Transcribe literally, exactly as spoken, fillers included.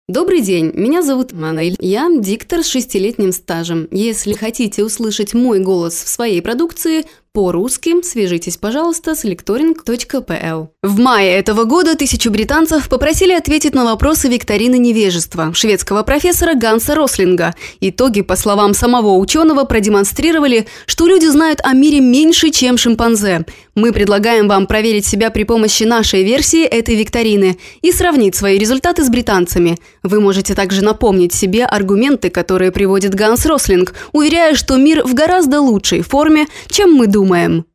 Добрый день, меня зовут Манель, я диктор с шестилетним стажем. Если хотите услышать мой голос в своей продукции по-русски, свяжитесь, пожалуйста, с lectoring точка пи эл. В мае этого года тысячу британцев попросили ответить на вопросы викторины невежества шведского профессора Ганса Рослинга. Итоги, по словам самого ученого, продемонстрировали, что люди знают о мире меньше, чем шимпанзе. Мы предлагаем вам проверить себя при помощи нашей версии этой викторины и сравнить свои результаты с британцами. Вы можете также напомнить себе аргументы, которые приводит Ганс Рослинг, уверяя, что мир в гораздо лучшей форме, чем мы думаем.